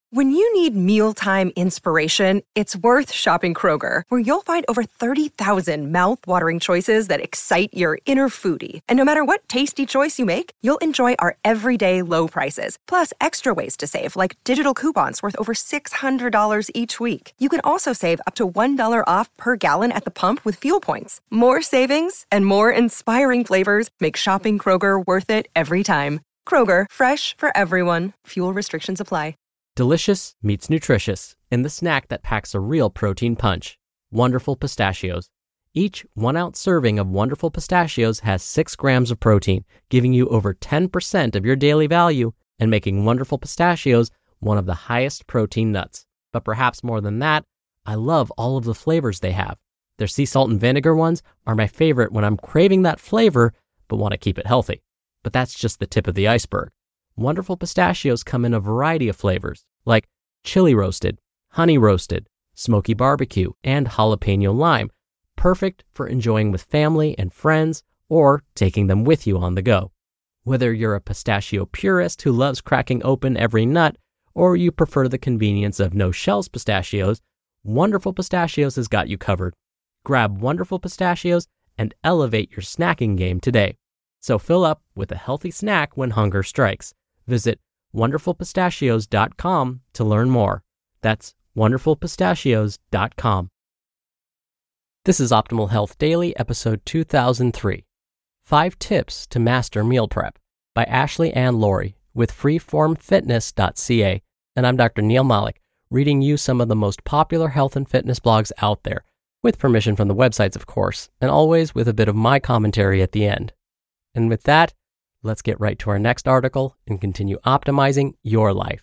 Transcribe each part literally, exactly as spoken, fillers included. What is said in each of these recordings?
When you need mealtime inspiration, it's worth shopping Kroger, where you'll find over thirty thousand mouth-watering choices that excite your inner foodie. And no matter what tasty choice you make, you'll enjoy our everyday low prices, plus extra ways to save, like digital coupons worth over six hundred dollars each week. You can also save up to one dollar off per gallon at the pump with fuel points. More savings and more inspiring flavors make shopping Kroger worth it every time. Kroger, fresh for everyone. Fuel restrictions apply. Delicious meets nutritious in the snack that packs a real protein punch. Wonderful Pistachios. Each one-ounce serving of Wonderful Pistachios has six grams of protein, giving you over ten percent of your daily value and making Wonderful Pistachios one of the highest protein nuts. But perhaps more than that, I love all of the flavors they have. Their sea salt and vinegar ones are my favorite when I'm craving that flavor but want to keep it healthy. But that's just the tip of the iceberg. Wonderful Pistachios come in a variety of flavors, like chili roasted, honey roasted, smoky barbecue, and jalapeno lime, perfect for enjoying with family and friends or taking them with you on the go. Whether you're a pistachio purist who loves cracking open every nut, or you prefer the convenience of no-shells pistachios, Wonderful Pistachios has got you covered. Grab Wonderful Pistachios and elevate your snacking game today. So fill up with a healthy snack when hunger strikes. Visit wonderful pistachios dot com to learn more. That's wonderful pistachios dot com. This is Optimal Health Daily, episode two thousand three. Five Tips to Master Meal Prep by Ashley Ann Laurie with freeform fitness dot c a. And I'm Doctor Neil Malik, reading you some of the most popular health and fitness blogs out there, with permission from the websites, of course, and always with a bit of my commentary at the end. And with that, let's get right to our next article and continue optimizing your life.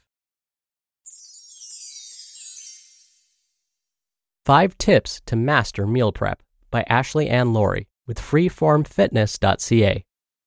Five Tips to Master Meal Prep by Ashley Ann Laurie with freeform fitness dot c a.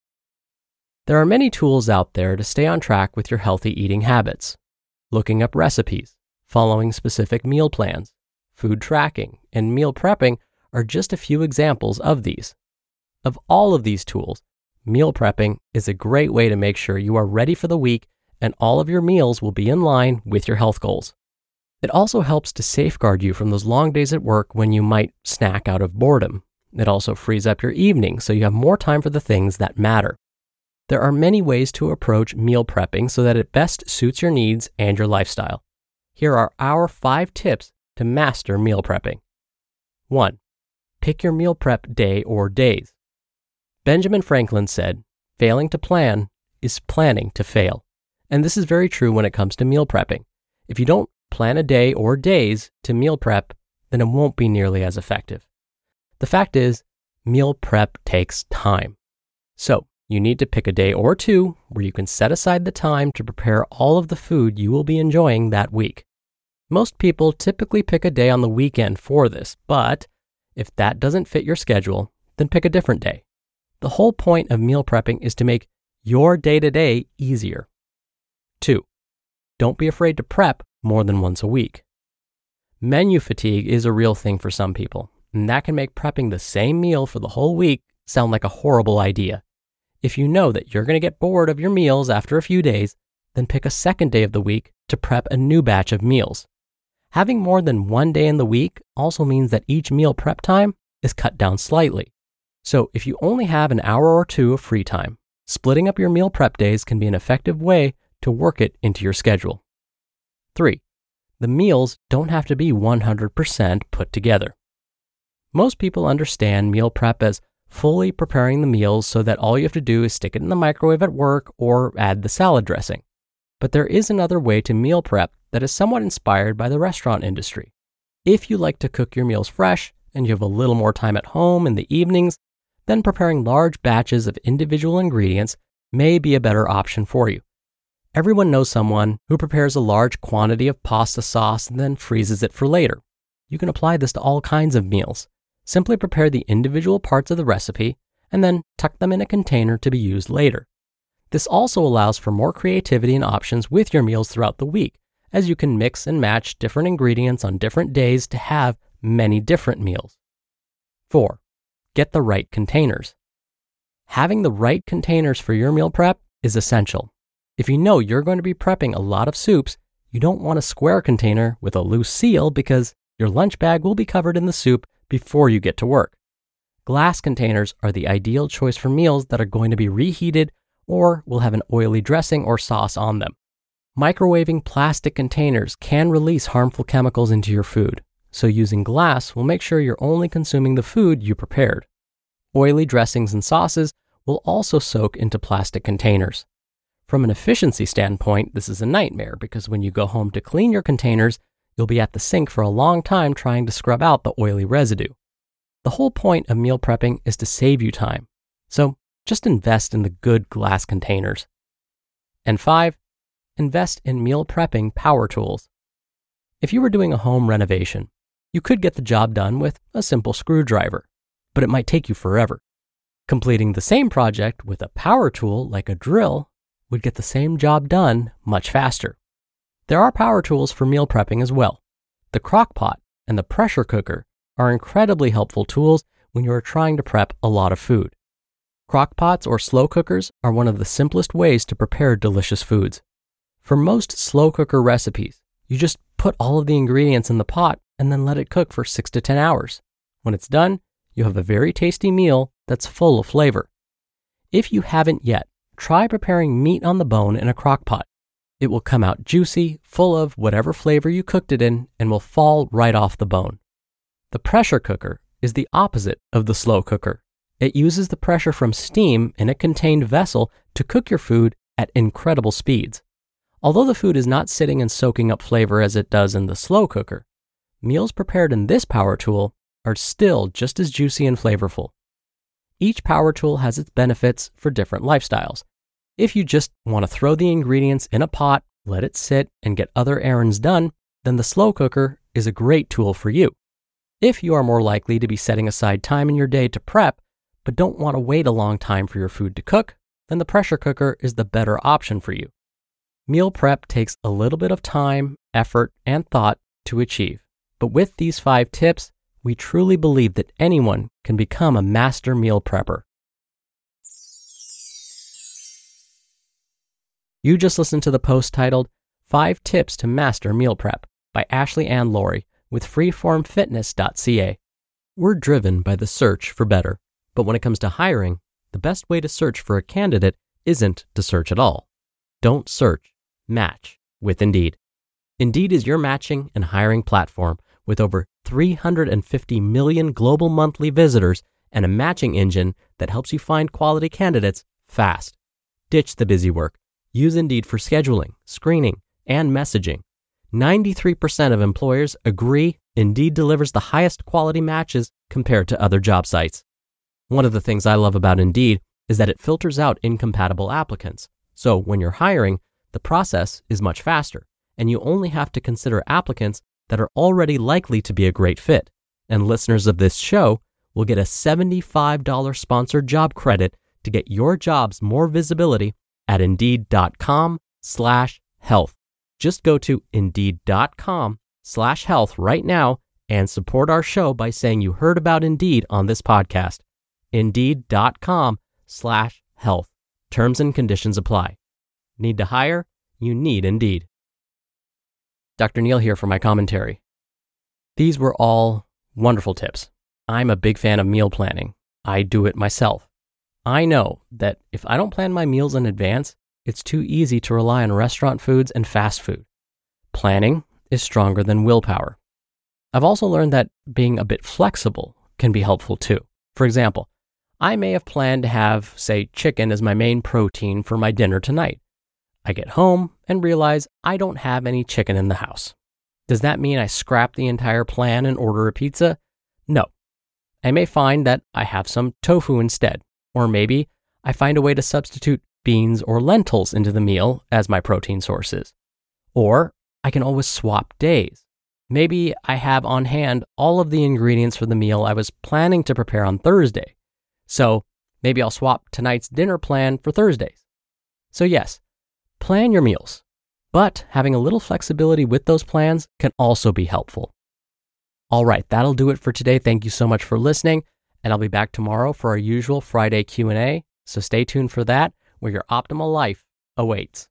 There are many tools out there to stay on track with your healthy eating habits. Looking up recipes, following specific meal plans, food tracking, and meal prepping are just a few examples of these. Of all of these tools, meal prepping is a great way to make sure you are ready for the week and all of your meals will be in line with your health goals. It also helps to safeguard you from those long days at work when you might snack out of boredom. It also frees up your evening so you have more time for the things that matter. There are many ways to approach meal prepping so that it best suits your needs and your lifestyle. Here are our five tips to master meal prepping. one. Pick your meal prep day or days. Benjamin Franklin said, "Failing to plan is planning to fail." And this is very true when it comes to meal prepping. If you don't plan a day or days to meal prep, then it won't be nearly as effective. The fact is, meal prep takes time. So, you need to pick a day or two where you can set aside the time to prepare all of the food you will be enjoying that week. Most people typically pick a day on the weekend for this, but if that doesn't fit your schedule, then pick a different day. The whole point of meal prepping is to make your day-to-day easier. Two, don't be afraid to prep more than once a week. Menu fatigue is a real thing for some people, and that can make prepping the same meal for the whole week sound like a horrible idea. If you know that you're going to get bored of your meals after a few days, then pick a second day of the week to prep a new batch of meals. Having more than one day in the week also means that each meal prep time is cut down slightly. So if you only have an hour or two of free time, splitting up your meal prep days can be an effective way to work it into your schedule. Three, the meals don't have to be one hundred percent put together. Most people understand meal prep as fully preparing the meals so that all you have to do is stick it in the microwave at work or add the salad dressing. But there is another way to meal prep that is somewhat inspired by the restaurant industry. If you like to cook your meals fresh and you have a little more time at home in the evenings, then preparing large batches of individual ingredients may be a better option for you. Everyone knows someone who prepares a large quantity of pasta sauce and then freezes it for later. You can apply this to all kinds of meals. Simply prepare the individual parts of the recipe and then tuck them in a container to be used later. This also allows for more creativity and options with your meals throughout the week, as you can mix and match different ingredients on different days to have many different meals. Four, get the right containers. Having the right containers for your meal prep is essential. If you know you're going to be prepping a lot of soups, you don't want a square container with a loose seal because your lunch bag will be covered in the soup before you get to work. Glass containers are the ideal choice for meals that are going to be reheated or will have an oily dressing or sauce on them. Microwaving plastic containers can release harmful chemicals into your food, so using glass will make sure you're only consuming the food you prepared. Oily dressings and sauces will also soak into plastic containers. From an efficiency standpoint, this is a nightmare because when you go home to clean your containers, you'll be at the sink for a long time trying to scrub out the oily residue. The whole point of meal prepping is to save you time, so just invest in the good glass containers. And five, invest in meal prepping power tools. If you were doing a home renovation, you could get the job done with a simple screwdriver, but it might take you forever. Completing the same project with a power tool like a drill would get the same job done much faster. There are power tools for meal prepping as well. The crock pot and the pressure cooker are incredibly helpful tools when you are trying to prep a lot of food. Crock pots or slow cookers are one of the simplest ways to prepare delicious foods. For most slow cooker recipes, you just put all of the ingredients in the pot and then let it cook for six to ten hours. When it's done, you have a very tasty meal that's full of flavor. If you haven't yet, try preparing meat on the bone in a crock pot. It will come out juicy, full of whatever flavor you cooked it in, and will fall right off the bone. The pressure cooker is the opposite of the slow cooker. It uses the pressure from steam in a contained vessel to cook your food at incredible speeds. Although the food is not sitting and soaking up flavor as it does in the slow cooker, meals prepared in this power tool are still just as juicy and flavorful. Each power tool has its benefits for different lifestyles. If you just want to throw the ingredients in a pot, let it sit, and get other errands done, then the slow cooker is a great tool for you. If you are more likely to be setting aside time in your day to prep, but don't want to wait a long time for your food to cook, then the pressure cooker is the better option for you. Meal prep takes a little bit of time, effort, and thought to achieve. But with these five tips, we truly believe that anyone can become a master meal prepper. You just listened to the post titled Five Tips to Master Meal Prep by Ashley Ann Laurie with freeform fitness dot c a. We're driven by the search for better, but when it comes to hiring, the best way to search for a candidate isn't to search at all. Don't search, match with Indeed. Indeed is your matching and hiring platform with over three hundred fifty million global monthly visitors and a matching engine that helps you find quality candidates fast. Ditch the busy work. Use Indeed for scheduling, screening, and messaging. ninety-three percent of employers agree Indeed delivers the highest quality matches compared to other job sites. One of the things I love about Indeed is that it filters out incompatible applicants. So when you're hiring, the process is much faster, and you only have to consider applicants that are already likely to be a great fit. And listeners of this show will get a seventy-five dollars sponsored job credit to get your jobs more visibility at Indeed.com slash health. Just go to Indeed.com slash health right now and support our show by saying you heard about Indeed on this podcast. Indeed.com slash health. Terms and conditions apply. Need to hire? You need Indeed. Doctor Neal here for my commentary. These were all wonderful tips. I'm a big fan of meal planning. I do it myself. I know that if I don't plan my meals in advance, it's too easy to rely on restaurant foods and fast food. Planning is stronger than willpower. I've also learned that being a bit flexible can be helpful too. For example, I may have planned to have, say, chicken as my main protein for my dinner tonight. I get home and realize I don't have any chicken in the house. Does that mean I scrap the entire plan and order a pizza? No. I may find that I have some tofu instead, or maybe I find a way to substitute beans or lentils into the meal as my protein sources. Or I can always swap days. Maybe I have on hand all of the ingredients for the meal I was planning to prepare on Thursday. So maybe I'll swap tonight's dinner plan for Thursdays. So yes, plan your meals, but having a little flexibility with those plans can also be helpful. All right, that'll do it for today. Thank you so much for listening, and I'll be back tomorrow for our usual Friday Q and A, so stay tuned for that, where your optimal life awaits.